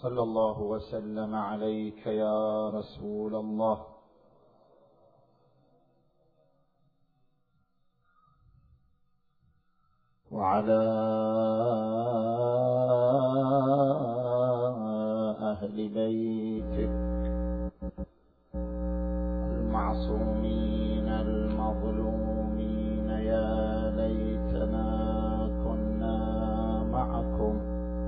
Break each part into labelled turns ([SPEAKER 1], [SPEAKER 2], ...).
[SPEAKER 1] صلى الله وسلم عليك يا رسول الله. وعلى أهل بيتك المعصومين المظلومين. يا ليتنا كنا معكم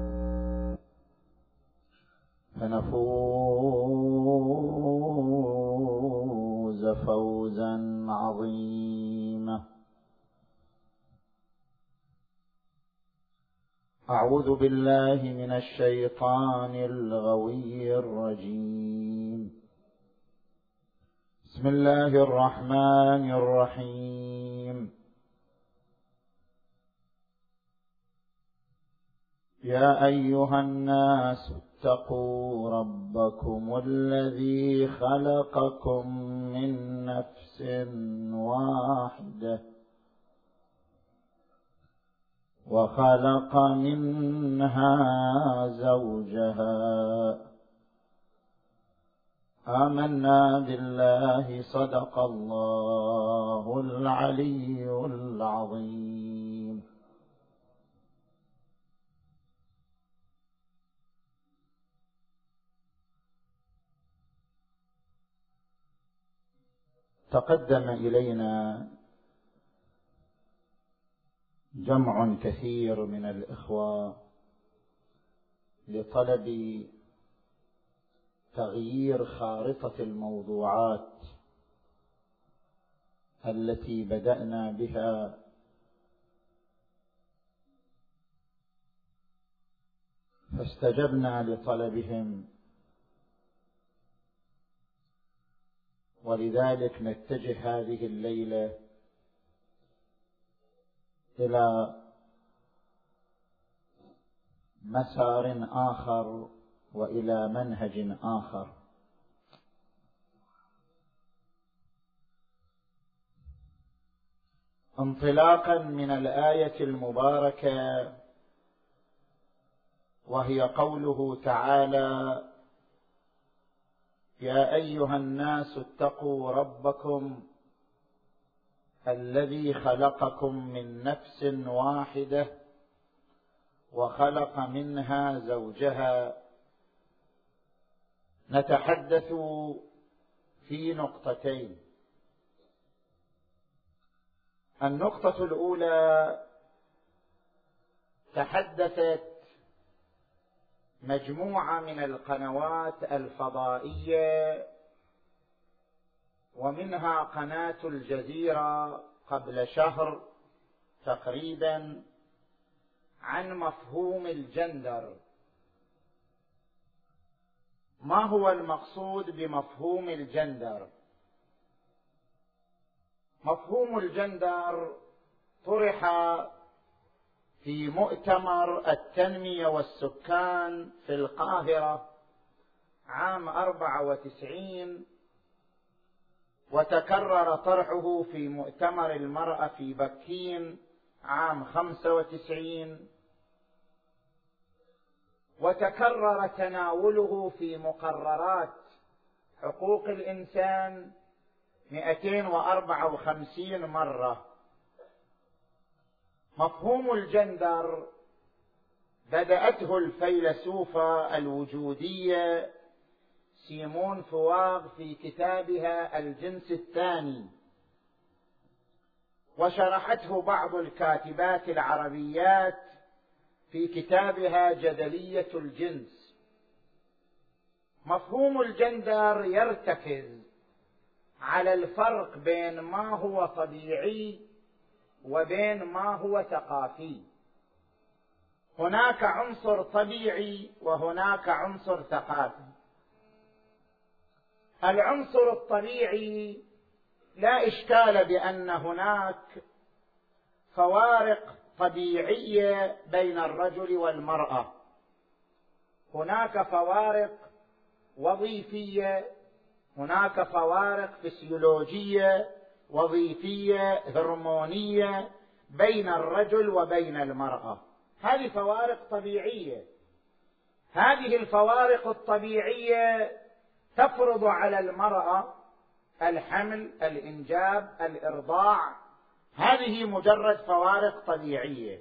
[SPEAKER 1] فنفوز فوزا عظيما. أعوذ بالله من الشيطان الغوي الرجيم. بسم الله الرحمن الرحيم. يا أيها الناس اتقوا ربكم الذي خلقكم من نفس واحدة وخلق منها زوجها. آمنا بالله صدق الله العلي العظيم. تقدم إلينا جمع كثير من الإخوة لطلب تغيير خارطة الموضوعات التي بدأنا بها، فاستجبنا لطلبهم، ولذلك نتجه هذه الليلة إلى مسار آخر وإلى منهج آخر. انطلاقا من الآية المباركة، وهي قوله تعالى: يا أيها الناس اتقوا ربكم الذي خلقكم من نفس واحدة وخلق منها زوجها. نتحدث في نقطتين. النقطة الأولى، تحدثت مجموعة من القنوات الفضائية ومنها قناة الجزيرة قبل شهر تقريبا عن مفهوم الجندر. ما هو المقصود بمفهوم الجندر؟ مفهوم الجندر طرح في مؤتمر التنمية والسكان في القاهرة عام 94، وتكرر طرحه في مؤتمر المرأة في بكين عام 95، وتكرر تناوله في مقررات حقوق الإنسان 254 مرة. مفهوم الجندر بدأته الفيلسوفة الوجودية سيمون فواغ في كتابها الجنس الثاني، وشرحته بعض الكاتبات العربيات في كتابها جدلية الجنس. مفهوم الجندر يرتكز على الفرق بين ما هو طبيعي وبين ما هو ثقافي. هناك عنصر طبيعي وهناك عنصر ثقافي. العنصر الطبيعي لا إشكال بأن هناك فوارق طبيعية بين الرجل والمرأة، هناك فوارق وظيفية، هناك فوارق فسيولوجية وظيفية هرمونية بين الرجل وبين المرأة. هذه فوارق طبيعية. هذه الفوارق الطبيعية تفرض على المرأة الحمل، الإنجاب، الإرضاع، هذه مجرد فوارق طبيعية.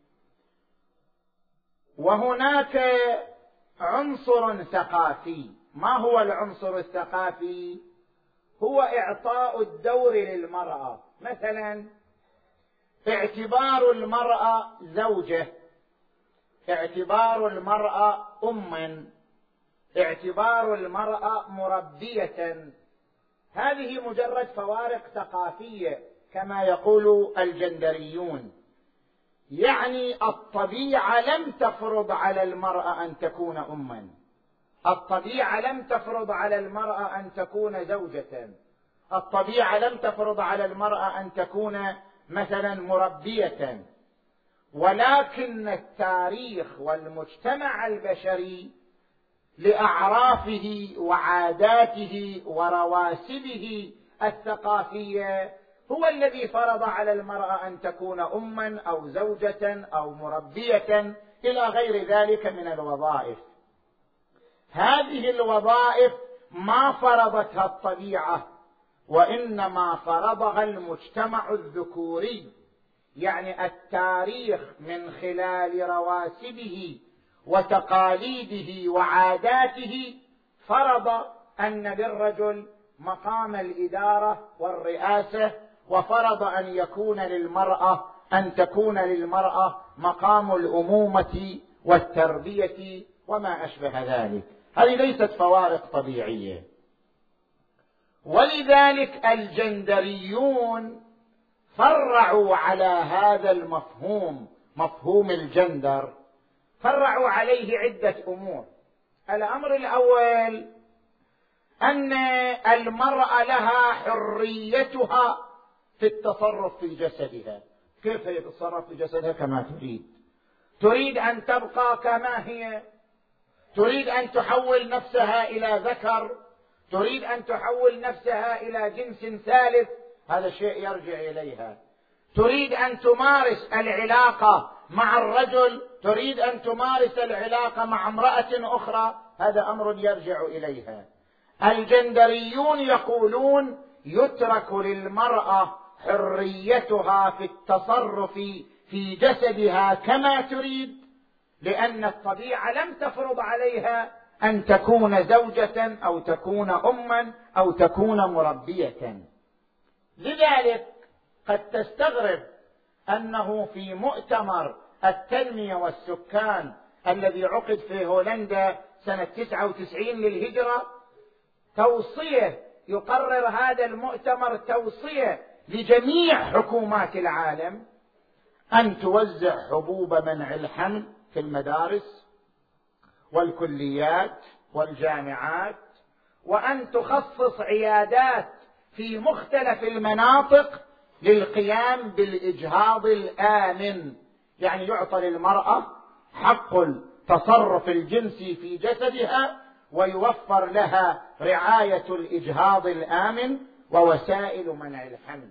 [SPEAKER 1] وهناك عنصر ثقافي. ما هو العنصر الثقافي؟ هو إعطاء الدور للمرأة. مثلا اعتبار المرأة زوجة، اعتبار المرأة أما، اعتبار المرأة مربية، هذه مجرد فوارق ثقافية كما يقول الجندريون. يعني الطبيعة لم تفرض على المرأة أن تكون أما، الطبيعة لم تفرض على المرأة أن تكون زوجة، الطبيعة لم تفرض على المرأة أن تكون مثلا مربية، ولكن التاريخ والمجتمع البشري لأعرافه وعاداته ورواسبه الثقافية هو الذي فرض على المرأة أن تكون أما أو زوجة أو مربية إلى غير ذلك من الوظائف. هذه الوظائف ما فرضتها الطبيعة، وإنما فرضها المجتمع الذكوري. يعني التاريخ من خلال رواسبه وتقاليده وعاداته فرض أن للرجل مقام الإدارة والرئاسة، وفرض أن تكون للمرأة مقام الأمومة والتربية وما أشبه ذلك. هذه ليست فوارق طبيعية. ولذلك الجندريون فرعوا على هذا المفهوم، مفهوم الجندر، فرعوا عليه عدة أمور. الأمر الأول أن المرأة لها حريتها في التصرف في جسدها. كيف هي تتصرف في جسدها؟ كما تريد أن تبقى كما هي، تريد أن تحول نفسها إلى ذكر، تريد أن تحول نفسها إلى جنس ثالث، هذا شيء يرجع إليها. تريد أن تمارس العلاقة مع الرجل، تريد أن تمارس العلاقة مع امرأة أخرى، هذا أمر يرجع إليها. الجندريون يقولون يترك للمرأة حريتها في التصرف في جسدها كما تريد، لأن الطبيعة لم تفرض عليها أن تكون زوجة أو تكون أما أو تكون مربية. لذلك قد تستغرب أنه في مؤتمر التنمية والسكان الذي عقد في هولندا سنة 99 للهجرة توصية، يقرر هذا المؤتمر توصية لجميع حكومات العالم أن توزع حبوب منع الحمل في المدارس والكليات والجامعات، وأن تخصص عيادات في مختلف المناطق للقيام بالإجهاض الآمن. يعني يعطى للمرأة حق التصرف الجنسي في جسدها، ويوفر لها رعاية الإجهاض الآمن ووسائل منع الحمل.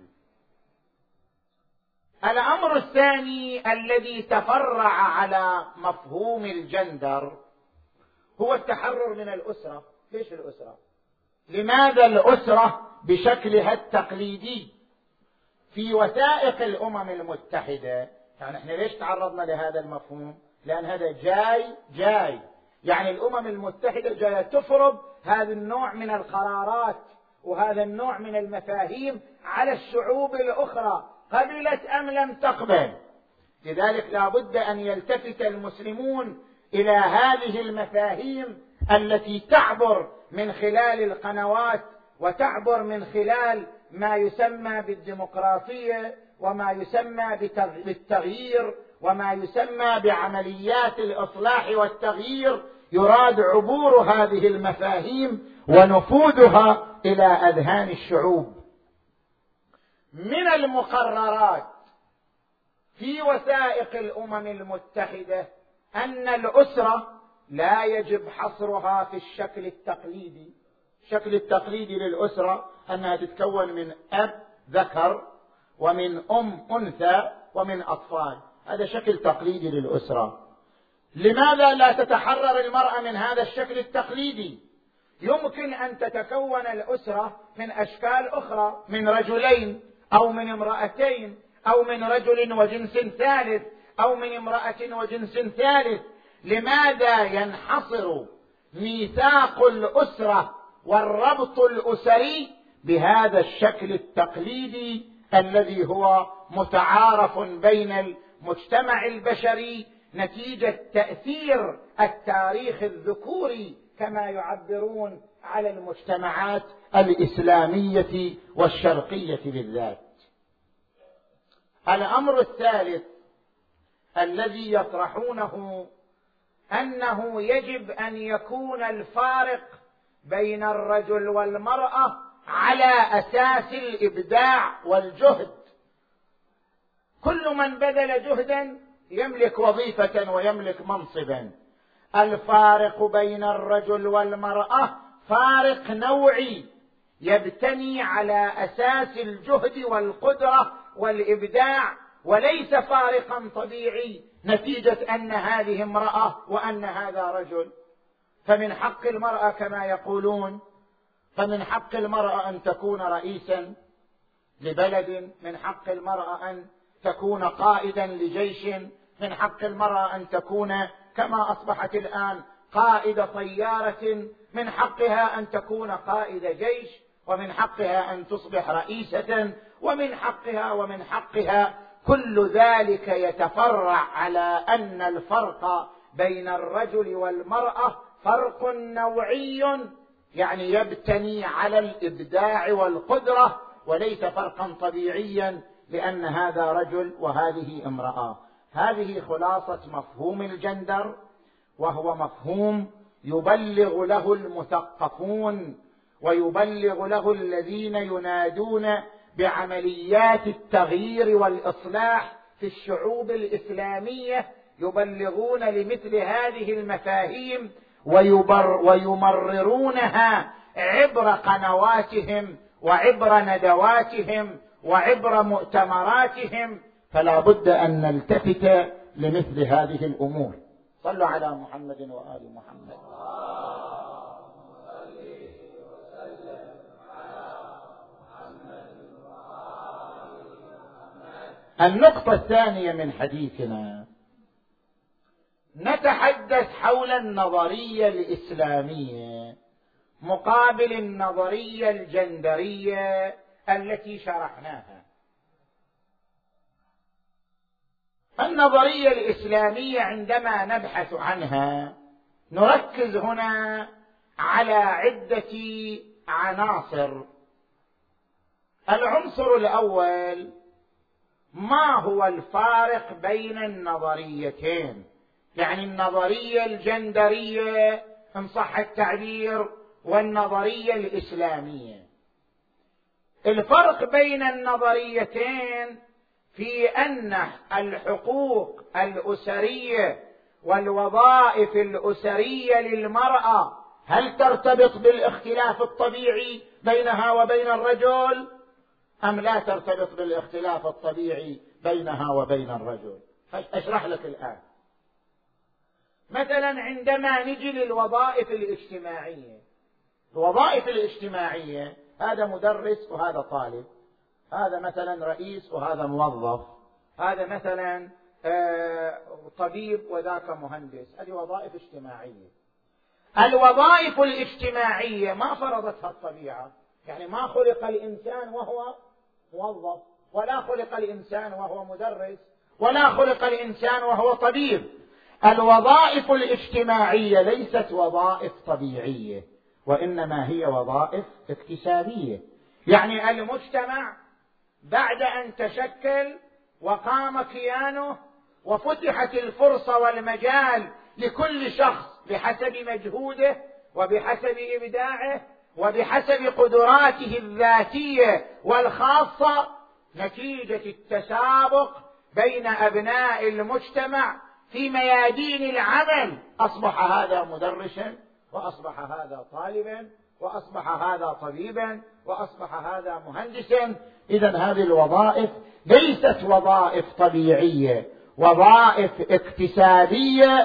[SPEAKER 1] الأمر الثاني الذي تفرع على مفهوم الجندر هو التحرر من الأسرة. ليش الأسرة؟ لماذا الأسرة بشكلها التقليدي في وثائق الأمم المتحدة؟ يعني احنا ليش تعرضنا لهذا المفهوم؟ لأن هذا جاي يعني الأمم المتحدة جاية تفرض هذا النوع من القرارات وهذا النوع من المفاهيم على الشعوب الأخرى، قبلت أم لم تقبل. لذلك لا بد أن يلتفت المسلمون إلى هذه المفاهيم التي تعبر من خلال القنوات وتعبر من خلال ما يسمى بالديمقراطية وما يسمى بالتغيير وما يسمى بعمليات الإصلاح والتغيير. يراد عبور هذه المفاهيم ونفوذها إلى أذهان الشعوب. من المقررات في وثائق الأمم المتحدة أن الأسرة لا يجب حصرها في الشكل التقليدي. الشكل التقليدي للأسرة أنها تتكون من أب ذكر ومن أم أنثى ومن أطفال، هذا شكل تقليدي للأسرة. لماذا لا تتحرر المرأة من هذا الشكل التقليدي؟ يمكن أن تتكون الأسرة من أشكال أخرى، من رجلين أو من امرأتين أو من رجل وجنس ثالث أو من امرأة وجنس ثالث. لماذا ينحصر ميثاق الأسرة والربط الأسري بهذا الشكل التقليدي الذي هو متعارف بين المجتمع البشري نتيجة تأثير التاريخ الذكوري كما يعبرون على المجتمعات الإسلامية والشرقية بالذات؟ الأمر الثالث الذي يطرحونه أنه يجب أن يكون الفارق بين الرجل والمرأة على أساس الإبداع والجهد. كل من بذل جهدا يملك وظيفة ويملك منصبا. الفارق بين الرجل والمرأة فارق نوعي يبتني على أساس الجهد والقدرة والإبداع، وليس فارقا طبيعي نتيجة أن هذه امرأة وأن هذا رجل. فمن حق المرأة كما يقولون، فمن حق المرأة أن تكون رئيسا لبلد، من حق المرأة أن تكون قائدا لجيش، من حق المرأة أن تكون كما أصبحت الآن قائد طيارة، من حقها أن تكون قائد جيش، ومن حقها أن تصبح رئيسة، ومن حقها كل ذلك يتفرع على أن الفرق بين الرجل والمرأة فرق نوعي، يعني يبتني على الإبداع والقدرة، وليس فرقا طبيعيا لأن هذا رجل وهذه امرأة. هذه خلاصة مفهوم الجندر، وهو مفهوم يبلغ له المثقفون ويبلغ له الذين ينادون بعمليات التغيير والإصلاح في الشعوب الإسلامية، يبلغون لمثل هذه المفاهيم ويمررونها عبر قنواتهم وعبر ندواتهم وعبر مؤتمراتهم. فلا بد أن نلتفت لمثل هذه الأمور. صلوا على محمد وآل محمد. النقطة الثانية من حديثنا نتحدث حول النظرية الإسلامية مقابل النظرية الجندرية التي شرحناها. النظرية الإسلامية عندما نبحث عنها نركز هنا على عدة عناصر. العنصر الأول: ما هو الفارق بين النظريتين، يعني النظرية الجندرية إن صح التعبير والنظرية الإسلامية. الفرق بين النظريتين في أن الحقوق الأسرية والوظائف الأسرية للمرأة هل ترتبط بالاختلاف الطبيعي بينها وبين الرجل أم لا ترتبط بالاختلاف الطبيعي بينها وبين الرجل؟ أشرح لك الآن. مثلا عندما نجي للوظائف الاجتماعية، الوظائف الاجتماعية هذا مدرس وهذا طالب، هذا مثلا رئيس وهذا موظف، هذا مثلا طبيب وذاك مهندس، هذه وظائف اجتماعية. الوظائف الاجتماعية ما فرضتها الطبيعة، يعني ما خلق الإنسان وهو موظف، ولا خلق الإنسان وهو مدرس، ولا خلق الإنسان وهو طبيب. الوظائف الاجتماعية ليست وظائف طبيعية، وإنما هي وظائف اكتسابية. يعني المجتمع بعد أن تشكل وقام كيانه وفتحت الفرصة والمجال لكل شخص بحسب مجهوده وبحسب إبداعه وبحسب قدراته الذاتية والخاصة، نتيجة التسابق بين أبناء المجتمع في ميادين العمل، أصبح هذا مدرسا، وأصبح هذا طالبا، وأصبح هذا طبيبا، وأصبح هذا مهندسا. إذن هذه الوظائف ليست وظائف طبيعية، وظائف اكتسابية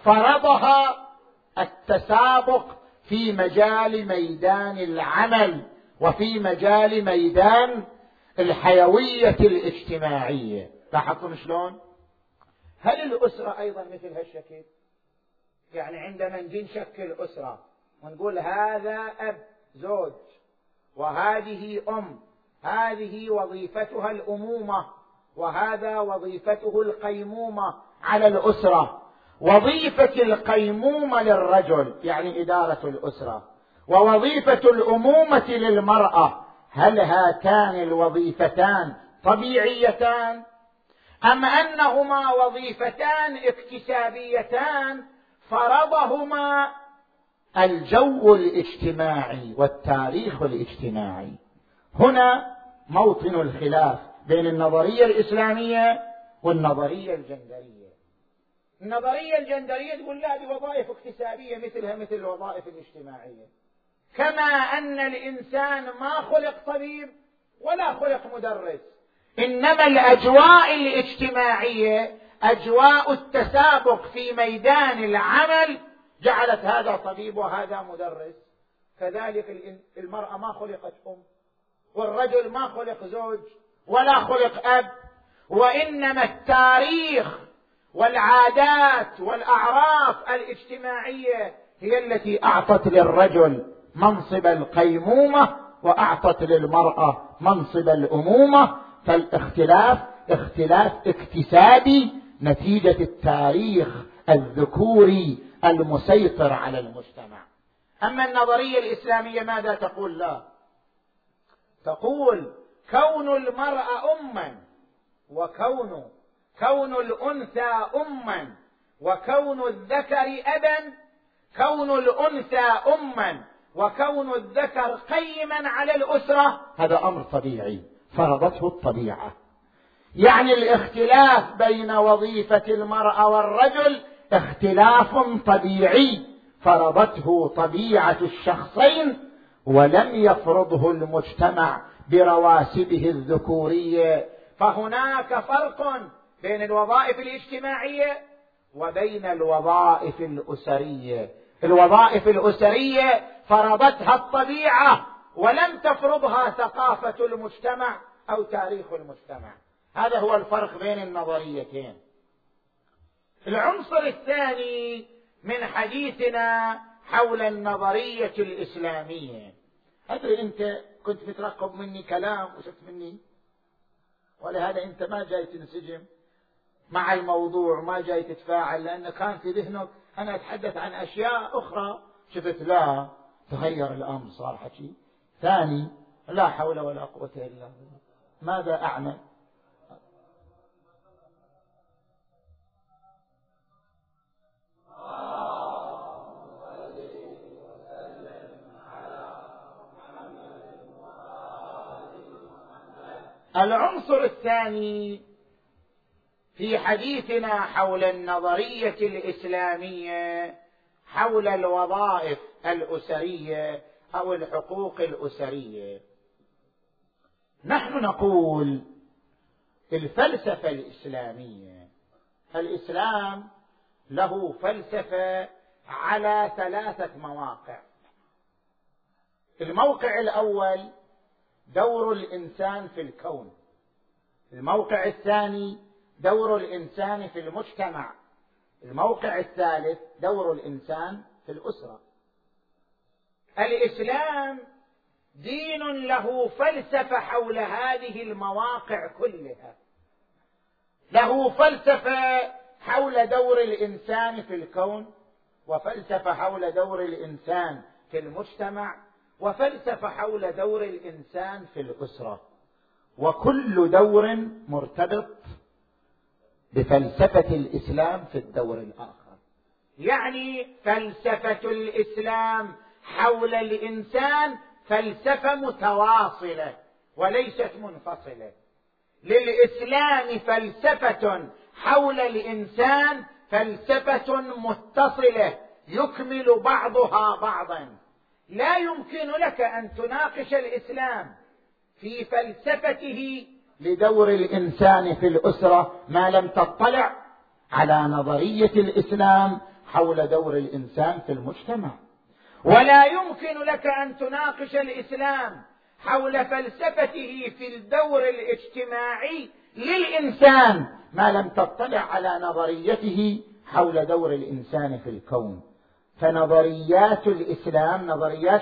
[SPEAKER 1] فرضها التسابق في مجال ميدان العمل وفي مجال ميدان الحيوية الاجتماعية. لاحظتم شلون؟ هل الأسرة أيضا مثل هالشكل؟ يعني عندما نجي نشكل أسرة ونقول هذا أب زوج وهذه أم، هذه وظيفتها الأمومة وهذا وظيفته القيمومة على الأسرة. وظيفة القيمومة للرجل يعني إدارة الأسرة، ووظيفة الأمومة للمرأة، هل هاتان الوظيفتان طبيعيتان أم أنهما وظيفتان اكتسابيتان فرضهما الجو الاجتماعي والتاريخ الاجتماعي؟ هنا موطن الخلاف بين النظرية الإسلامية والنظرية الجندرية. النظرية الجندرية تقول لا، دي وظائف اكتسابية مثلها مثل الوظائف الاجتماعية، كما أن الإنسان ما خلق طبيب ولا خلق مدرس، إنما الأجواء الاجتماعية أجواء التسابق في ميدان العمل جعلت هذا طبيب وهذا مدرس. كذلك المرأة ما خلقت أم، والرجل ما خلق زوج ولا خلق أب، وإنما التاريخ والعادات والأعراف الاجتماعية هي التي أعطت للرجل منصب القيمومة وأعطت للمرأة منصب الأمومة. فالاختلاف اختلاف اكتسابي نتيجة التاريخ الذكوري المسيطر على المجتمع. أما النظرية الإسلامية ماذا تقول؟ لا، تقول كون المرأة أما كون الأنثى أما وكون الذكر أبا، كون الأنثى أما وكون الذكر قيما على الأسرة، هذا أمر طبيعي فرضته الطبيعة. يعني الاختلاف بين وظيفة المرأة والرجل اختلاف طبيعي فرضته طبيعة الشخصين ولم يفرضه المجتمع برواسبه الذكورية. فهناك فرق بين الوظائف الاجتماعية وبين الوظائف الأسرية. الوظائف الأسرية فرضتها الطبيعة ولم تفرضها ثقافة المجتمع أو تاريخ المجتمع. هذا هو الفرق بين النظريتين. العنصر الثاني من حديثنا حول النظرية الإسلامية، أدري أنت كنت تترقب مني كلام وشفت مني، ولهذا أنت ما جاي تنسجم مع الموضوع، ما جاي تتفاعل، لأن كان في ذهنك أنا أتحدث عن أشياء أخرى. شفت لا، تغير الأمر، صار حكي ثاني. لا حول ولا قوة إلا بالله. ماذا أعمل؟ العنصر الثاني في حديثنا حول النظرية الإسلامية حول الوظائف الأسرية أو الحقوق الأسرية. نحن نقول الفلسفة الإسلامية، الإسلام له فلسفة على 3 مواقع. الموقع الأول دور الإنسان في الكون، الموقع الثاني دور الإنسان في المجتمع، الموقع الثالث دور الإنسان في الأسرة. الإسلام دين له فلسفة حول هذه المواقع كلها، له فلسفة حول دور الإنسان في الكون، وفلسفة حول دور الإنسان في المجتمع، وفلسفة حول دور الإنسان في الأسرة، وكل دور مرتبط بفلسفة الإسلام في الدور الآخر. يعني فلسفة الإسلام حول الإنسان فلسفة متواصلة وليست منفصلة. للإسلام فلسفة حول الإنسان فلسفة متصلة يكمل بعضها بعضا. لا يمكن لك أن تناقش الإسلام في فلسفته لدور الإنسان في الأسرة ما لم تطلع على نظرية الإسلام حول دور الإنسان في المجتمع. ولا يمكن لك أن تناقش الإسلام حول فلسفته في الدور الاجتماعي للإنسان ما لم تطلع على نظريته حول دور الإنسان في الكون. فنظريات الإسلام نظريات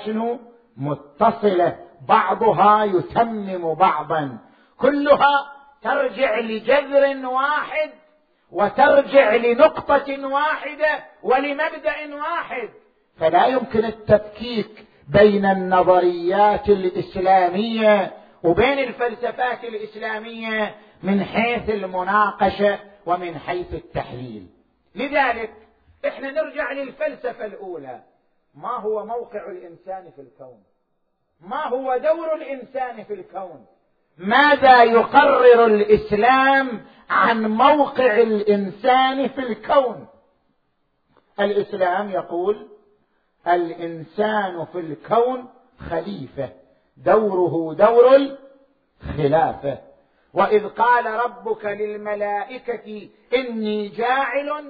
[SPEAKER 1] متصلة، بعضها يتمم بعضا، كلها ترجع لجذر واحد وترجع لنقطة واحدة ولمبدأ واحد. فلا يمكن التفكيك بين النظريات الإسلامية وبين الفلسفات الإسلامية من حيث المناقشة ومن حيث التحليل. لذلك احنا نرجع للفلسفة الأولى. ما هو موقع الإنسان في الكون؟ ما هو دور الإنسان في الكون؟ ماذا يقرر الإسلام عن موقع الإنسان في الكون؟ الإسلام يقول الإنسان في الكون خليفة، دوره دور الخلافة. وإذ قال ربك للملائكة إني جاعل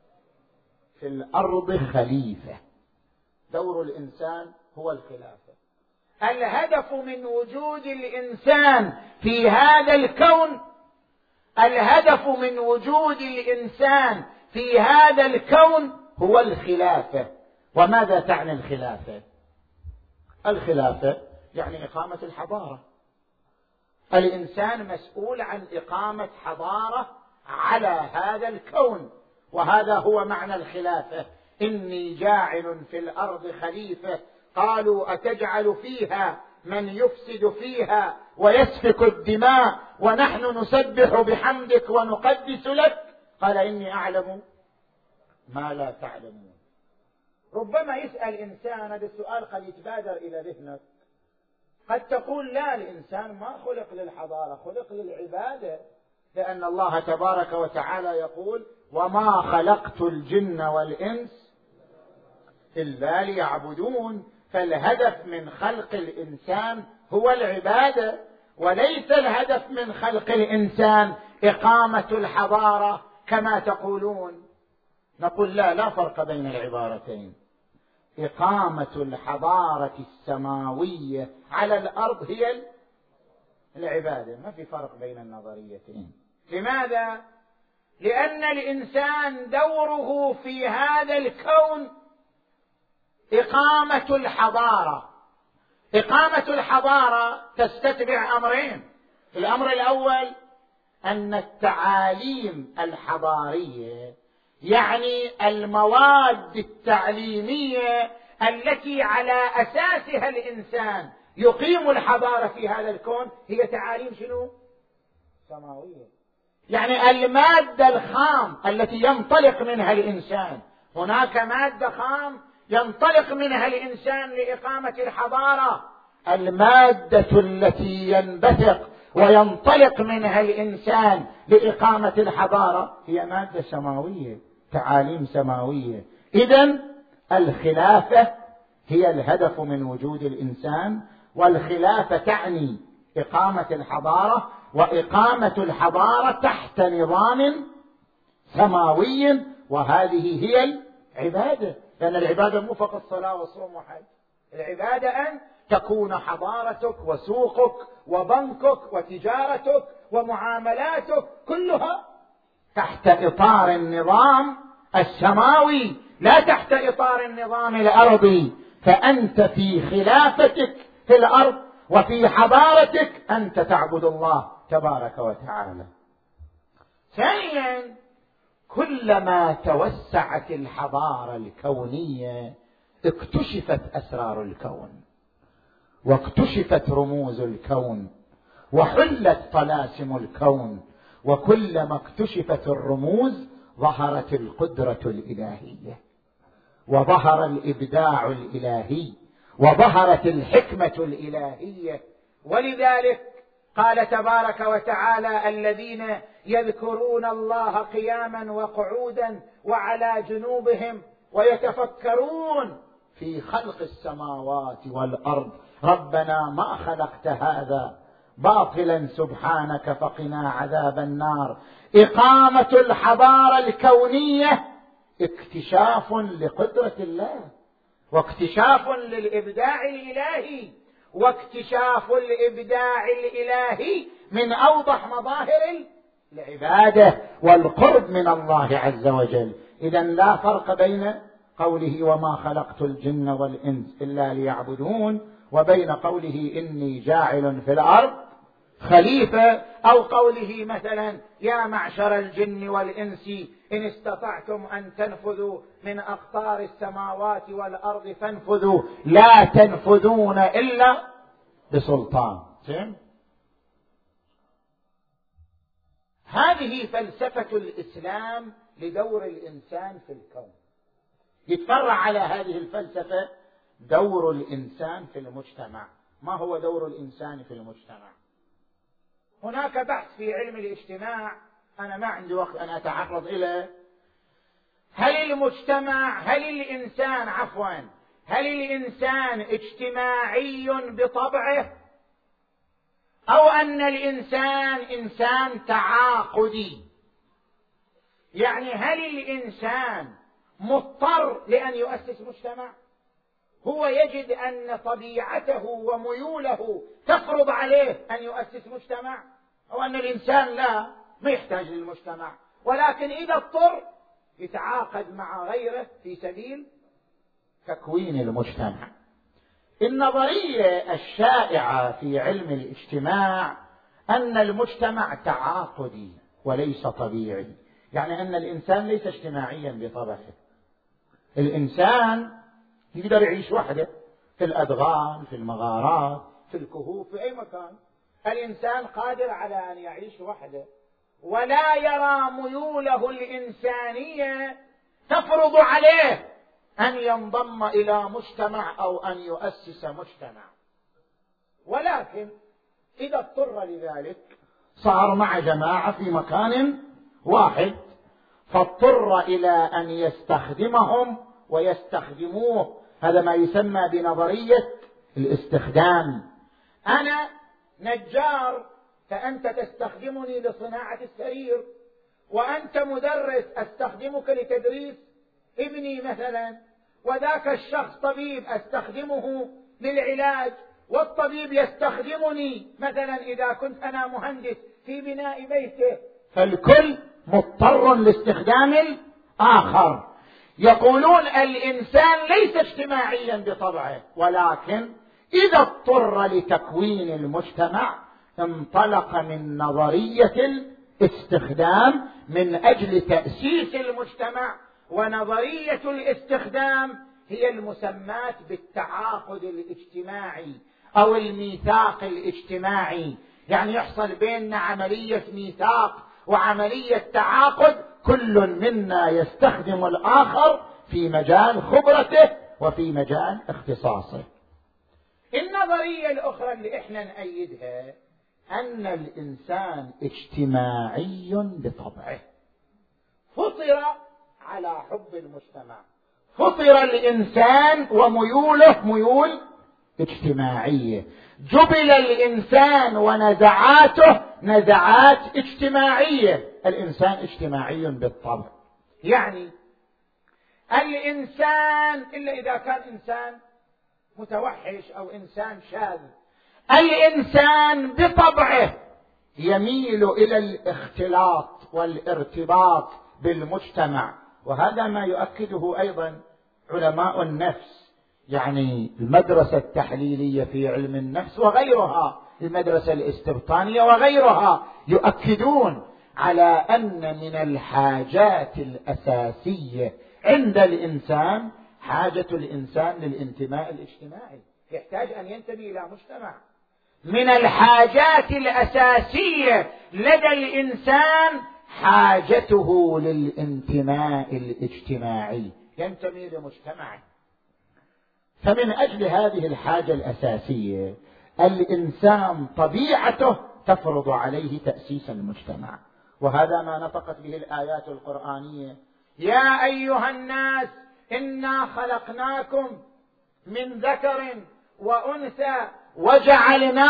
[SPEAKER 1] في الأرض خليفة، دور الإنسان هو الخلافة. الهدف من وجود الإنسان في هذا الكون، الهدف من وجود الإنسان في هذا الكون هو الخلافة. وماذا تعني الخلافة؟ الخلافة يعني إقامة الحضارة. الإنسان مسؤول عن إقامة حضارة على هذا الكون، وهذا هو معنى الخلافة. إني جاعل في الأرض خليفة، قالوا أتجعل فيها من يفسد فيها ويسفك الدماء ونحن نسبح بحمدك ونقدس لك، قال إني أعلم ما لا تعلمون. ربما يسأل إنسان، هذا السؤال قد يتبادر إلى ذهنك، قد تقول لا، الإنسان ما خلق للحضارة، خلق للعبادة، لأن الله تبارك وتعالى يقول وما خلقت الجن والإنس إلا ليعبدون. فالهدف من خلق الإنسان هو العبادة، وليس الهدف من خلق الإنسان إقامة الحضارة كما تقولون. نقول لا فرق بين العبارتين. إقامة الحضارة السماوية على الأرض هي العبادة، ما في فرق بين النظريتين. لماذا؟ لأن الإنسان دوره في هذا الكون إقامة الحضارة. إقامة الحضارة تستتبع أمرين. الأمر الأول أن التعاليم الحضارية، يعني المواد التعليمية التي على أساسها الإنسان يقيم الحضارة في هذا الكون، هي تعاليم سماوية. يعني المادة الخام التي ينطلق منها الإنسان، هناك مادة خام ينطلق منها الإنسان لإقامة الحضارة. المادة التي ينبثق وينطلق منها الإنسان لإقامة الحضارة هي مادة سماوية، تعاليم سماوية. إذن الخلافة هي الهدف من وجود الإنسان، والخلافة تعني إقامة الحضارة، وإقامة الحضارة تحت نظام سماوي، وهذه هي العبادة. لأن العبادة مو فقط صلاة وصوم وحج، العبادة أن تكون حضارتك وسوقك وبنكك وتجارتك ومعاملاتك كلها تحت إطار النظام السماوي، لا تحت إطار النظام الأرضي. فأنت في خلافتك في الأرض وفي حضارتك أنت تعبد الله تبارك وتعالى. ثانيا، كلما توسعت الحضارة الكونية اكتشفت أسرار الكون، واكتشفت رموز الكون، وحلت طلاسم الكون. وكلما اكتشفت الرموز ظهرت القدرة الإلهية، وظهر الإبداع الإلهي، وظهرت الحكمة الإلهية. ولذلك قال تبارك وتعالى الذين يذكرون الله قياما وقعودا وعلى جنوبهم ويتفكرون في خلق السماوات والأرض ربنا ما خلقت هذا باطلا سبحانك فقنا عذاب النار. إقامة الحضارة الكونية اكتشاف لقدرة الله، واكتشاف للإبداع الإلهي، واكتشاف الإبداع الإلهي من أوضح مظاهر العبادة والقرب من الله عز وجل. إذن لا فرق بين قوله وما خلقت الجن والإنس إلا ليعبدون وبين قوله إني جاعل في الأرض خليفة، أو قوله مثلا يا معشر الجن والإنس إن استطعتم أن تنفذوا من أقطار السماوات والأرض فانفذوا لا تنفذون إلا بسلطان. هذه فلسفة الإسلام لدور الإنسان في الكون. يتفرع على هذه الفلسفة دور الإنسان في المجتمع. ما هو دور الإنسان في المجتمع؟ هناك بحث في علم الاجتماع، أنا ما عندي وقت أن أتعرض إليه. هل الإنسان اجتماعي بطبعه، أو أن الإنسان إنسان تعاقدي؟ يعني هل الإنسان مضطر لأن يؤسس مجتمع؟ هو يجد أن طبيعته وميوله تفرض عليه أن يؤسس مجتمع، أو أن الإنسان ما يحتاج للمجتمع، ولكن إذا اضطر يتعاقد مع غيره في سبيل تكوين المجتمع. النظرية الشائعة في علم الاجتماع أن المجتمع تعاقدي وليس طبيعي، يعني أن الإنسان ليس اجتماعيا بطبعه. الإنسان يقدر يعيش وحده في الأدغال، في المغارات، في الكهوف، في أي مكان. الإنسان قادر على أن يعيش وحده، ولا يرى ميوله الإنسانية تفرض عليه أن ينضم إلى مجتمع أو أن يؤسس مجتمع. ولكن إذا اضطر لذلك صار مع جماعة في مكان واحد، فاضطر إلى أن يستخدمهم ويستخدموه. هذا ما يسمى بنظرية الاستخدام. أنا نجار فأنت تستخدمني لصناعة السرير، وأنت مدرس أستخدمك لتدريس ابني مثلا، وذاك الشخص طبيب أستخدمه للعلاج، والطبيب يستخدمني مثلا إذا كنت أنا مهندس في بناء بيته. فالكل مضطر لاستخدام الآخر. يقولون الإنسان ليس اجتماعيا بطبعه، ولكن إذا اضطر لتكوين المجتمع انطلق من نظرية الاستخدام من أجل تأسيس المجتمع. ونظرية الاستخدام هي المسماة بالتعاقد الاجتماعي أو الميثاق الاجتماعي، يعني يحصل بيننا عملية ميثاق وعملية تعاقد، كل منا يستخدم الآخر في مجال خبرته وفي مجال اختصاصه. النظرية الأخرى اللي احنا نأيدها أن الإنسان اجتماعي بطبعه، فطر على حب المجتمع. فطر الإنسان وميوله ميول اجتماعية. جبل الإنسان ونزعاته نزعات اجتماعية. الإنسان اجتماعي بالطبع. يعني الإنسان إلا إذا كان إنسان متوحش أو إنسان شاذ، الإنسان بطبعه يميل إلى الاختلاط والارتباط بالمجتمع. وهذا ما يؤكده أيضا علماء النفس، يعني المدرسة التحليلية في علم النفس وغيرها، المدرسة الاستبطانية وغيرها، يؤكدون على أن من الحاجات الأساسية عند الإنسان حاجة الإنسان للانتماء الاجتماعي، يحتاج أن ينتمي إلى مجتمع. من الحاجات الأساسية لدى الإنسان حاجته للانتماء الاجتماعي، ينتمي لمجتمعه. فمن أجل هذه الحاجة الأساسية الإنسان طبيعته تفرض عليه تأسيس المجتمع. وهذا ما نطقت به الآيات القرآنية: يا أيها الناس إنا خلقناكم من ذكر وأنثى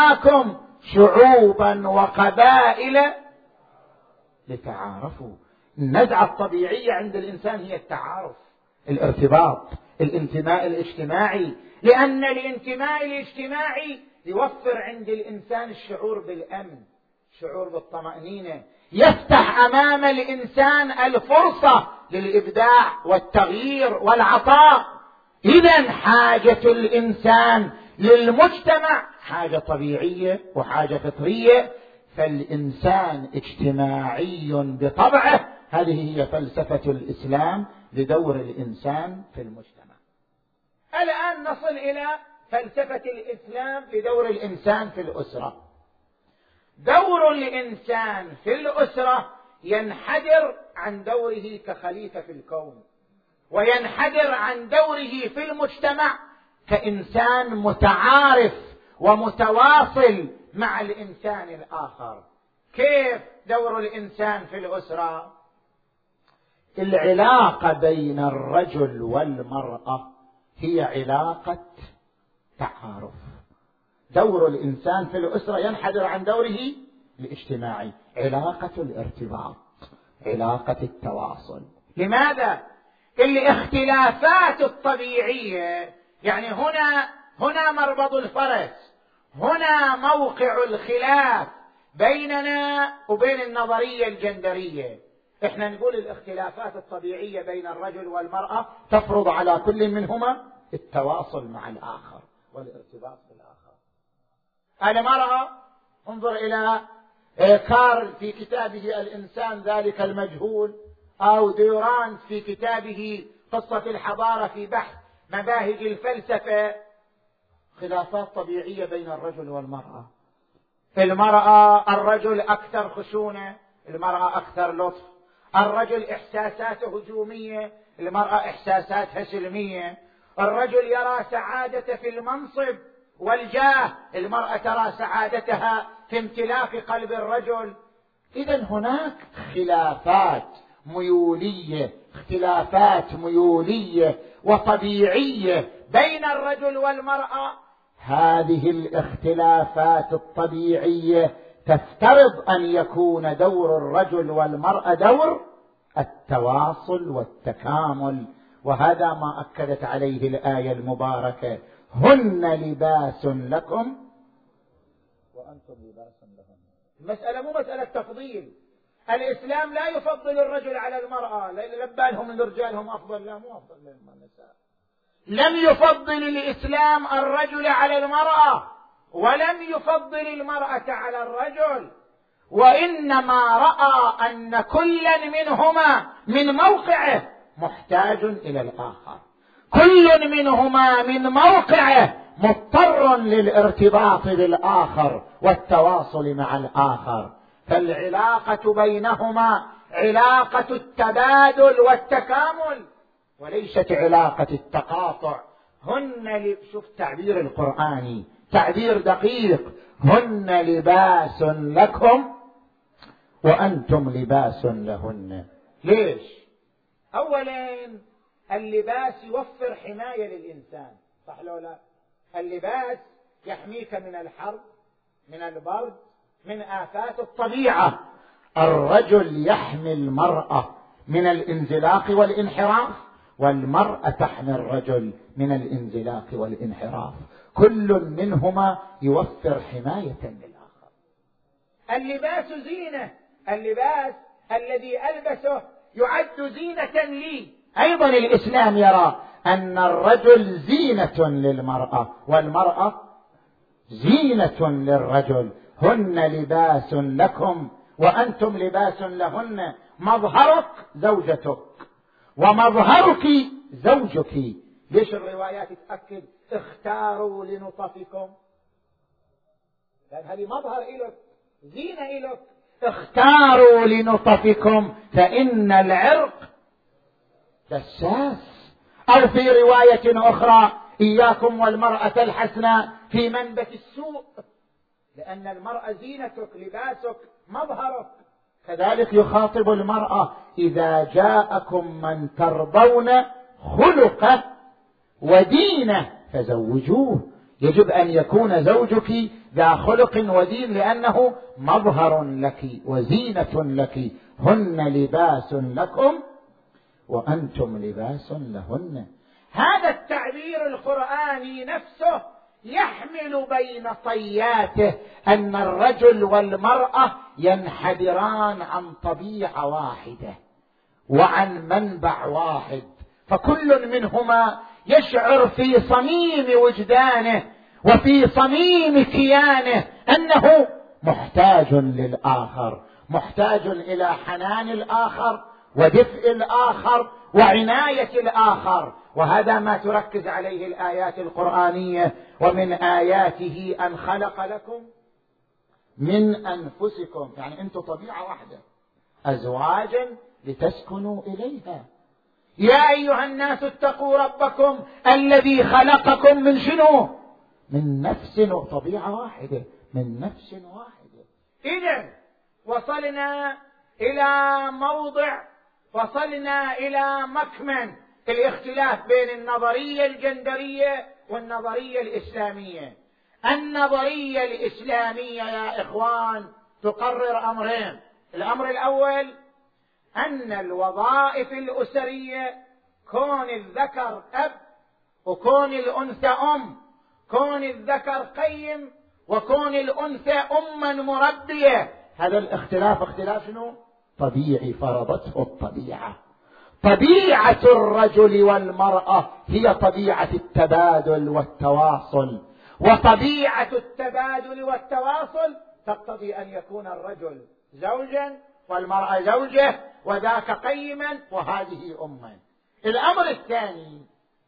[SPEAKER 1] وجعلناكم شعوبا وقبائل لتعارفوا. النزعة الطبيعية عند الإنسان هي التعارف، الارتباط، الانتماء الاجتماعي، لأن الانتماء الاجتماعي يوفر عند الإنسان الشعور بالأمن، الشعور بالطمأنينة، يفتح أمام الإنسان الفرصة للإبداع والتغيير والعطاء. إذن حاجة الإنسان للمجتمع حاجة طبيعية وحاجة فطرية، فالإنسان اجتماعي بطبعه. هذه هي فلسفة الإسلام لدور الإنسان في المجتمع. الآن نصل إلى فلسفة الإسلام لدور الإنسان في الأسرة. دور الإنسان في الأسرة ينحدر عن دوره كخليفة في الكون، وينحدر عن دوره في المجتمع كإنسان متعارف ومتواصل مع الإنسان الآخر. كيف دور الإنسان في الأسرة؟ العلاقة بين الرجل والمرأة هي علاقة تعارف. دور الإنسان في الأسرة ينحدر عن دوره الاجتماعي، علاقة الارتباط، علاقة التواصل. لماذا؟ الاختلافات الطبيعية، يعني هنا مربض الفرس، هنا موقع الخلاف بيننا وبين النظرية الجندرية. احنا نقول الاختلافات الطبيعية بين الرجل والمرأة تفرض على كل منهما التواصل مع الآخر والارتباط بالآخر. المرأة، انظر إلى كارل في كتابه الإنسان ذلك المجهول، أو ديورانت في كتابه قصة الحضارة في بحث مباهج الفلسفة. خلافات طبيعية بين الرجل والمرأة. الرجل أكثر خشونة، المرأة أكثر لطف. الرجل إحساساته هجومية، المرأة إحساساتها سلمية. الرجل يرى سعادة في المنصب والجاه، المرأة ترى سعادتها في امتلاك قلب الرجل. إذن هناك اختلافات ميولية وطبيعية بين الرجل والمرأة. هذه الاختلافات الطبيعية تفترض أن يكون دور الرجل والمرأة دور التواصل والتكامل، وهذا ما أكدت عليه الآية المباركة: هن لباس لكم وأنتم لباس لهن. المسألة مو مسألة تفضيل. الإسلام لا يفضل الرجل على المرأة، لبالهم ان رجالهم أفضل، لا، مو أفضل من النساء. لم يفضل الإسلام الرجل على المرأة، ولم يفضل المرأة على الرجل، وإنما رأى أن كل منهما من موقعه محتاج إلى الآخر، كل منهما من موقعه مضطر للارتباط بالآخر والتواصل مع الآخر. فالعلاقة بينهما علاقة التبادل والتكامل، وليست علاقة التقاطع. شوف تعبير القرآني، تعبير دقيق: هن لباس لكم وأنتم لباس لهن. ليش؟ أولا اللباس يوفر حماية للإنسان، صح لو لا؟ اللباس يحميك من الحر، من البرد، من آفات الطبيعة. الرجل يحمي المرأة من الانزلاق والانحراف، والمرأة تحمي الرجل من الانزلاق والانحراف. كل منهما يوفر حماية للآخر. اللباس زينة، اللباس الذي ألبسه يعد زينة لي. أيضا الإسلام يرى أن الرجل زينة للمرأة والمرأة زينة للرجل. هن لباس لكم وأنتم لباس لهن. مظهرك زوجتك ومظهرك زوجك. ليش الروايات تأكد اختاروا لنطفكم؟ لأن هذه مظهر إلك، زينة إلك. اختاروا لنطفكم فإن العرق دساس. أو في رواية أخرى: إياكم والمرأة الحسنى في منبت السوء. لأن المرأة زينتك، لباسك، مظهرك. كذلك يخاطب المرأة: إذا جاءكم من ترضون خلقه ودينه فزوجوه. يجب أن يكون زوجك ذا خلق ودين، لأنه مظهر لك وزينة لك. هن لباس لكم وأنتم لباس لهن. هذا التعبير القرآني نفسه يحمل بين طياته أن الرجل والمرأة ينحدران عن طبيعة واحدة وعن منبع واحد، فكل منهما يشعر في صميم وجدانه وفي صميم كيانه أنه محتاج للآخر، محتاج إلى حنان الآخر ودفء الآخر وعناية الآخر. وهذا ما تركز عليه الآيات القرآنية: ومن آياته أن خلق لكم من أنفسكم، يعني أنتم طبيعة واحدة، أزواجا لتسكنوا إليها. يا أيها الناس اتقوا ربكم الذي خلقكم من شنو؟ من نفس وطبيعة واحدة، من نفس واحدة. إذن وصلنا إلى مكمن الاختلاف بين النظرية الجندرية والنظرية الإسلامية. النظرية الإسلامية يا إخوان تقرر أمرين: الأمر الأول أن الوظائف الأسرية، كون الذكر أب وكون الأنثى أم، كون الذكر قيم وكون الأنثى أما مربية، هذا الاختلاف اختلاف شنو؟ طبيعي، فرضته الطبيعة. طبيعة الرجل والمرأة هي طبيعة التبادل والتواصل، وطبيعة التبادل والتواصل تقتضي أن يكون الرجل زوجا والمرأة زوجة، وذاك قيما وهذه أما. الأمر الثاني،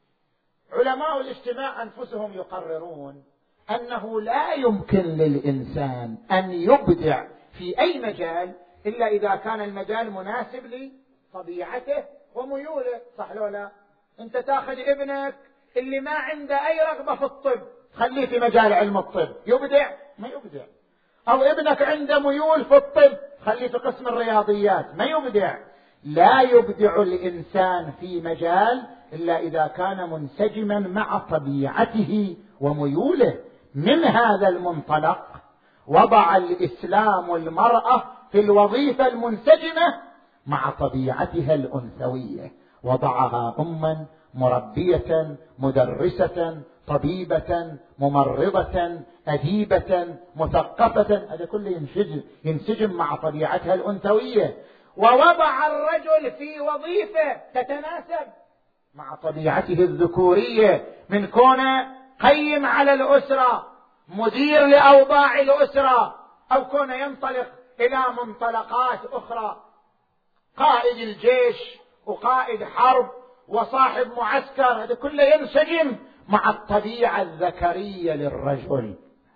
[SPEAKER 1] علماء الاجتماع أنفسهم يقررون أنه لا يمكن للإنسان أن يبدع في أي مجال إلا إذا كان المجال مناسب لطبيعته وميوله، صح لو لا؟ أنت تأخذ ابنك اللي ما عنده أي رغبة في الطب خليه في مجال علم الطب، يبدع؟ ما يبدع. أو ابنك عنده ميول في الطب خليه في قسم الرياضيات، ما يبدع. لا يبدع الإنسان في مجال إلا إذا كان منسجما مع طبيعته وميوله. من هذا المنطلق وضع الإسلام المرأة في الوظيفة المنسجمة مع طبيعتها الأنثوية، وضعها أما مربية مدرسة طبيبة ممرضة أديبة مثقفة، هذا كله ينسجم مع طبيعتها الأنثوية. ووضع الرجل في وظيفة تتناسب مع طبيعته الذكورية، من كونه قيم على الأسرة، مدير لأوضاع الأسرة، أو كونه ينطلق إلى منطلقات أخرى، قائد الجيش وقائد حرب وصاحب معسكر، هذا كله ينسجم مع الطبيعة الذكرية للرجل.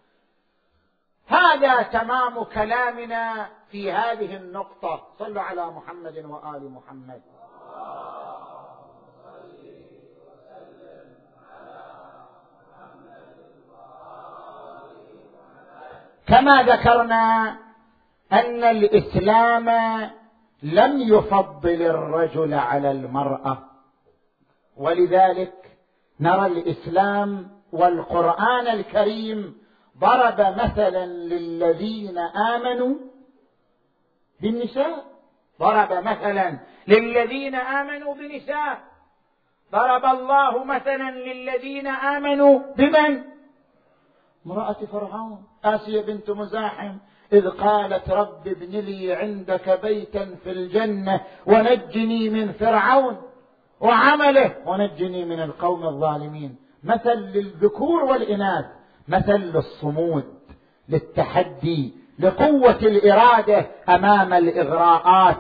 [SPEAKER 1] هذا تمام كلامنا في هذه النقطة. صلوا على محمد وآل محمد. كما ذكرنا أن الإسلام لم يفضل الرجل على المرأة، ولذلك نرى الإسلام والقرآن الكريم ضرب مثلا للذين آمنوا بالنساء، ضرب مثلا للذين آمنوا بنساء. ضرب الله مثلا للذين آمنوا بمن؟ امرأة فرعون آسيا بنت مزاحم، إذ قالت رب ابن لي عندك بيتا في الجنة ونجني من فرعون وعمله ونجني من القوم الظالمين. مثل للذكور والإناث، مثل للصمود، للتحدي، لقوة الإرادة أمام الإغراءات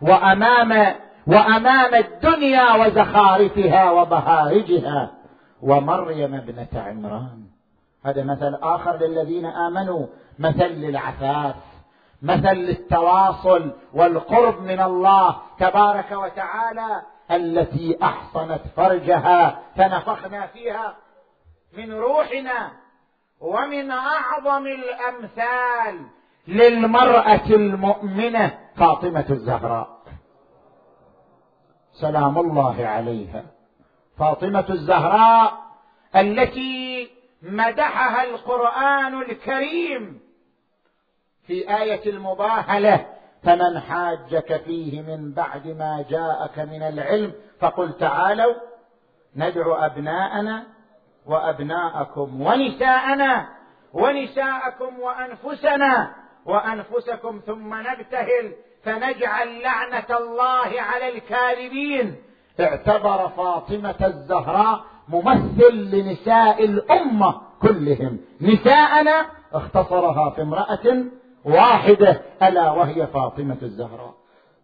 [SPEAKER 1] وأمام الدنيا وزخارفها وبهارجها. ومريم ابنة عمران، هذا مثل آخر للذين آمنوا، مثل للعفاف، مثل للتواصل والقرب من الله تبارك وتعالى، التي أحصنت فرجها فنفخنا فيها من روحنا. ومن أعظم الأمثال للمرأة المؤمنة فاطمة الزهراء سلام الله عليها، فاطمة الزهراء التي مدحها القرآن الكريم في آية المباهلة فمن حاجك فيه من بعد ما جاءك من العلم فقل تعالوا ندعو أبناءنا وأبناءكم ونساءنا ونساءكم وأنفسنا وأنفسكم ثم نبتهل فنجعل لعنة الله على الكاذبين. اعتبر فاطمة الزهراء ممثل لنساء الأمة كلهم. نساءنا اختصرها في امرأة واحدة ألا وهي فاطمة الزهراء.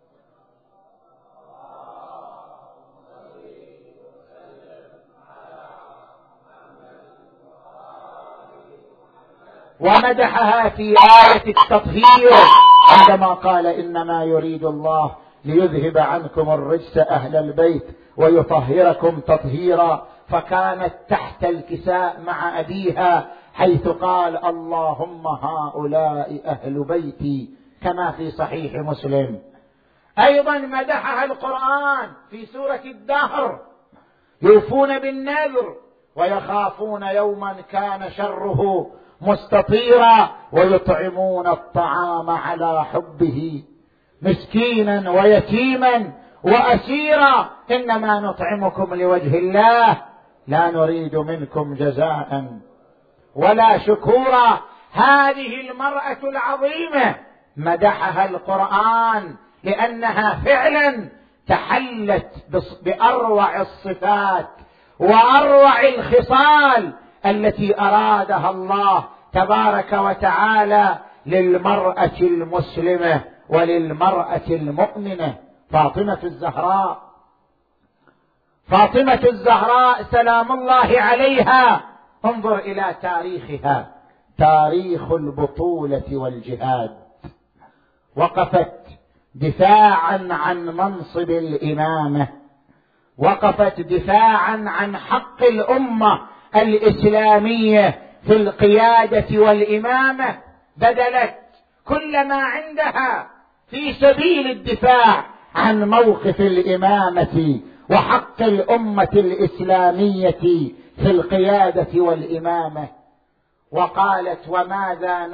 [SPEAKER 1] ومدحها في آية التطهير عندما قال إنما يريد الله ليذهب عنكم الرجس أهل البيت ويطهركم تطهيرا، فكانت تحت الكساء مع أبيها حيث قال اللهم هؤلاء أهل بيتي كما في صحيح مسلم. أيضا مدحها القرآن في سورة الدهر يوفون بالنذر ويخافون يوما كان شره مستطيرا ويطعمون الطعام على حبه مسكينا ويتيما وأسيرا إنما نطعمكم لوجه الله لا نريد منكم جزاء ولا شكورا. هذه المرأة العظيمة مدحها القرآن لأنها فعلا تحلت بأروع الصفات وأروع الخصال التي أرادها الله تبارك وتعالى للمرأة المسلمة وللمرأة المؤمنة. فاطمة الزهراء، فاطمة الزهراء سلام الله عليها، انظر إلى تاريخها، تاريخ البطولة والجهاد. وقفت دفاعا عن منصب الإمامة، وقفت دفاعا عن حق الأمة الإسلامية في القيادة والإمامة، بذلت كل ما عندها في سبيل الدفاع عن موقف الإمامة وحق الأمة الإسلامية في القيادة والإمامة. وقالت وماذا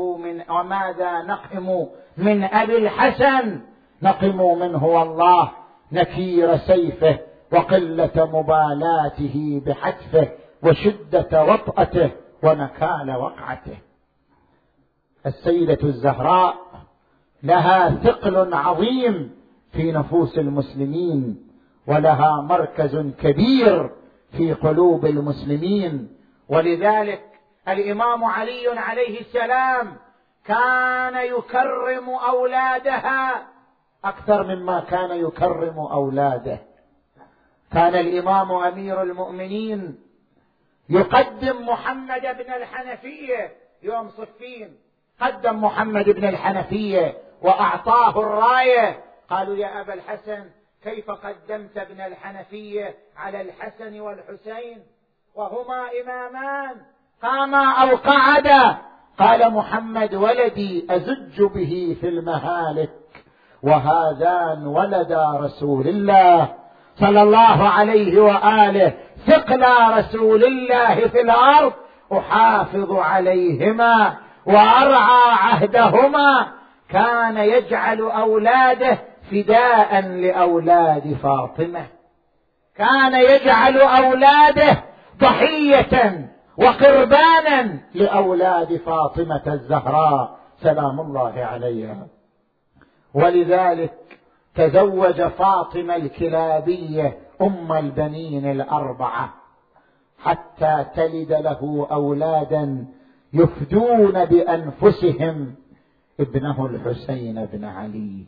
[SPEAKER 1] نقم من أبي الحسن، نقم منه والله نكير سيفه وقلة مبالاته بحتفه وشدة وطأته ونكال وقعته. السيدة الزهراء لها ثقل عظيم في نفوس المسلمين ولها مركز كبير في قلوب المسلمين. ولذلك الإمام علي عليه السلام كان يكرم أولادها أكثر مما كان يكرم أولاده. كان الإمام أمير المؤمنين يقدم محمد بن الحنفية يوم صفين، قدم محمد بن الحنفية وأعطاه الراية. قالوا يا أبا الحسن كيف قدمت ابن الحنفية على الحسن والحسين وهما إمامان قاما أو قعدا؟ قال محمد ولدي أزج به في المهالك وهذان ولدا رسول الله صلى الله عليه وآله ثقلا رسول الله في الأرض أحافظ عليهما وأرعى عهدهما. كان يجعل أولاده فداء لأولاد فاطمة، كان يجعل أولاده ضحية وقربانا لأولاد فاطمة الزهراء سلام الله عليها. ولذلك تزوج فاطمة الكلابية أم البنين الأربعة حتى تلد له أولادا يفدون بأنفسهم ابنه الحسين بن علي.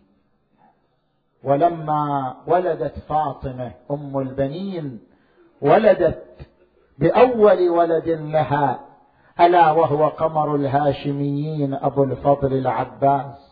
[SPEAKER 1] ولما ولدت فاطمة أم البنين ولدت بأول ولد لها ألا وهو قمر الهاشميين أبو الفضل العباس.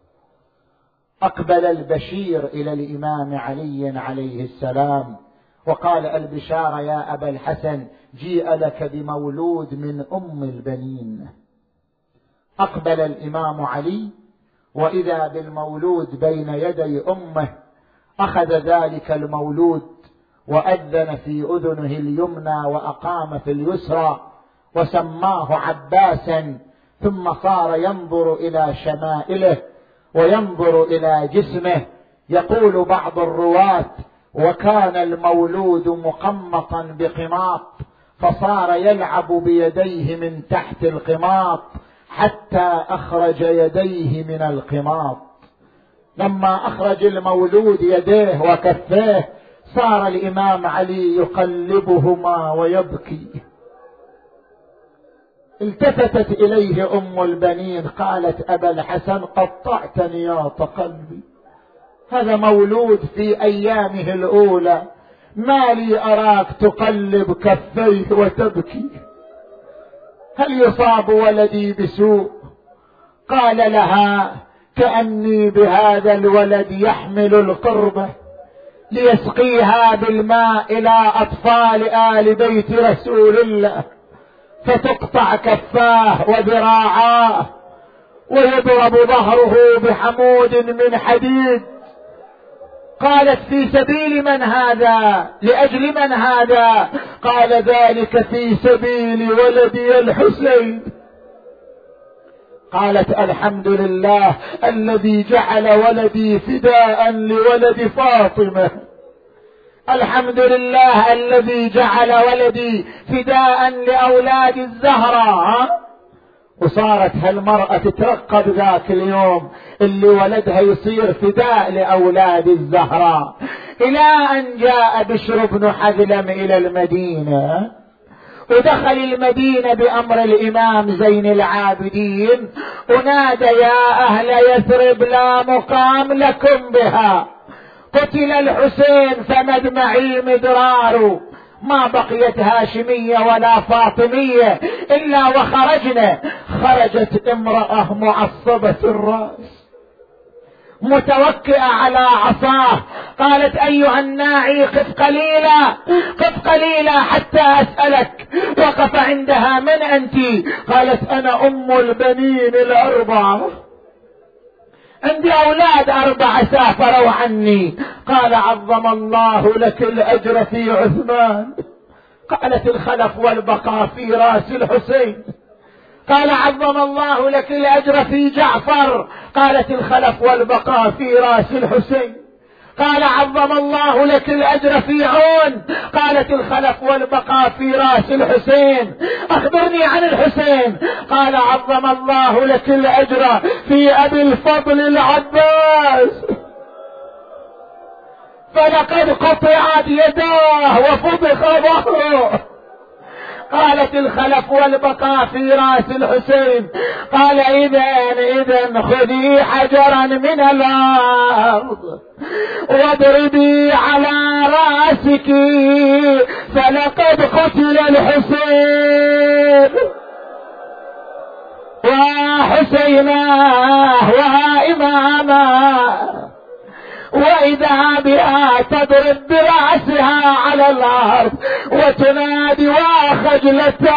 [SPEAKER 1] أقبل البشير إلى الإمام علي عليه السلام وقال البشارة يا أبا الحسن جيء لك بمولود من أم البنين. أقبل الإمام علي وإذا بالمولود بين يدي أمه، أخذ ذلك المولود وأذن في أذنه اليمنى وأقام في اليسرى وسماه عباسا، ثم صار ينظر إلى شمائله وينظر إلى جسمه. يقول بعض الرواة: وكان المولود مقمطا بقماط، فصار يلعب بيديه من تحت القماط حتى أخرج يديه من القماط. لما أخرج المولود يديه وكفيه صار الإمام علي يقلبهما ويبكي. التفتت إليه أم البنين قالت: أبا الحسن قطعت نياط قلبي، هذا مولود في أيامه الأولى، ما لي أراك تقلب كفيه وتبكي، هل يصاب ولدي بسوء؟ قال لها: كأني بهذا الولد يحمل القربة ليسقيها بالماء إلى أطفال آل بيت رسول الله، فتقطع كفاه وذراعاه ويضرب ظهره بحمود من حديد. قالت: في سبيل من هذا؟ لأجل من هذا؟ قال: ذلك في سبيل ولدي الحسين. قالت: الحمد لله الذي جعل ولدي فداء لولد فاطمة، الحمد لله الذي جعل ولدي فداء لأولاد الزهراء. وصارت هالمرأة تترقب ذاك اليوم اللي ولدها يصير فداء لأولاد الزهراء، إلى أن جاء بشر بن حذلم إلى المدينة، ودخل المدينة بأمر الإمام زين العابدين، ونادى: يا أهل يثرب لا مقام لكم بها، قتل الحسين فمدمعي مدرار، ما بقيت هاشمية ولا فاطمية إلا وخرجنا. خرجت امرأة معصبة الرأس متوكئة على عصاه، قالت: أيها الناعي قف قليلا، قف قليلا حتى أسألك. وقف عندها: من أنت؟ قالت: أنا أم البنين الأربعة، عندي أولاد 4 سافروا عني. قال: عظم الله لك الأجر في عثمان. قالت: الخلف والبقاء في راس الحسين. قال: عظم الله لك الأجر في جعفر. قالت: الخلف والبقاء في راس الحسين. قال: عظم الله لك الأجر في عون. قالت: الخلف والبقاء في راس الحسين. أخبرني عن الحسين. قال: عظم الله لك الأجر في أبي الفضل العباس، فلقد قطعت يداه وفضخ ظهره. قالت: الخلف والبقاء في راس الحسين. قال: إذن خذي حجرا من الأرض واضربي على راسك، فلقد قتل الحسين وحسيناه وإماماه، وإذا بها تضرب برأسها على الأرض وتنادي: وخجلتا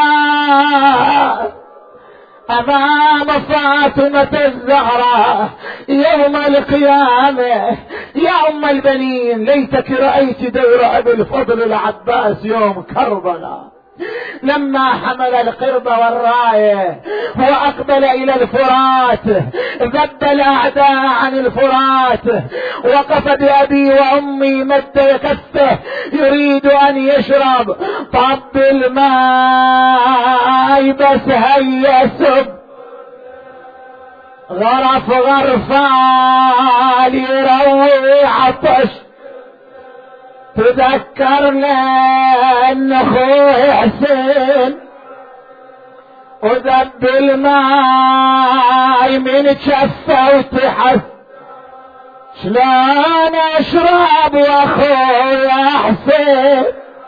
[SPEAKER 1] أمام فاطمة الزهراء يوم القيامة. يا أم البنين، ليتك رأيت دور أبي الفضل العباس يوم كربلاء، لما حمل القرب والراية وأقبل إلى الفرات، ذب الأعداء عن الفرات، وقف بأبي وأمي مد كفه يريد أن يشرب، طب الماء بس هيا سب، غرف غرفان يروي عطش، تذكرنا ان اخوه حسين، وذب الماء من جفه وتحف، شلون اشرب واخويا حسين،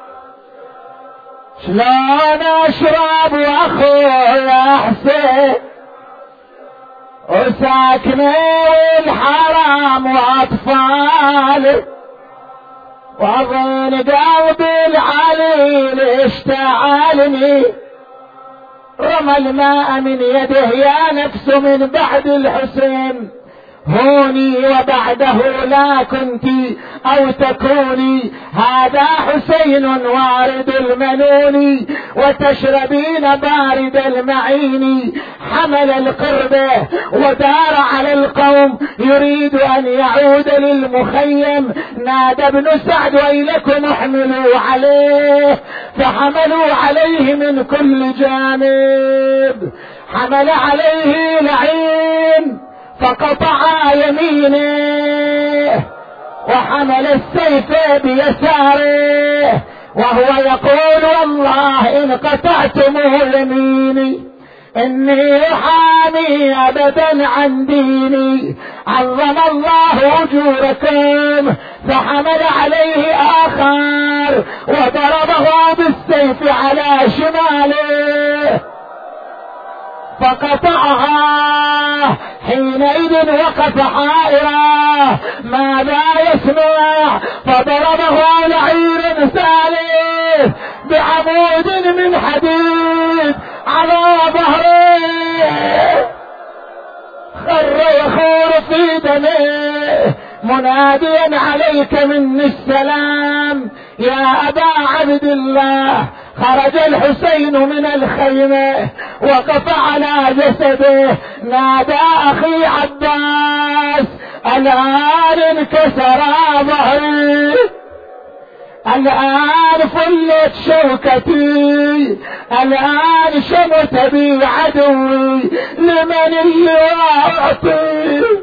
[SPEAKER 1] شلون اشرب واخويا حسين، وساكنه والحرام واطفالي، وأظن قلبي العليل اشتعلني، رمى الماء من يده يا نفس من بعد الحسين، هوني وبعده لا كنت أو تكوني، هذا حسين وارد المنون وتشربين بارد المعين. حمل القربة ودار على القوم يريد أن يعود للمخيم، نادى ابن سعد ويلكم احملوا عليه، فحملوا عليه من كل جانب. حمل عليه لعين فقطع يمينه، وحمل السيف بيساره وهو يقول والله إن قطعتم يميني إني أحامي أبدا عن ديني، عظم الله أجوركم. فحمل عليه آخر وضربه بالسيف على شماله فقطعها. حينئذ وقف حائرا ماذا يسمع، فضربه لعين ثالث بعمود من حديد على ظهره، خر يخور في دمه مناديا عليك مني السلام يا أبا عبد الله. خرج الحسين من الخيمة وقف على جسده، نادى أخي عباس الآن انكسر ظهري، الآن فلت شوكتي، الآن شمت بي عدوي، لمن اللي أعطي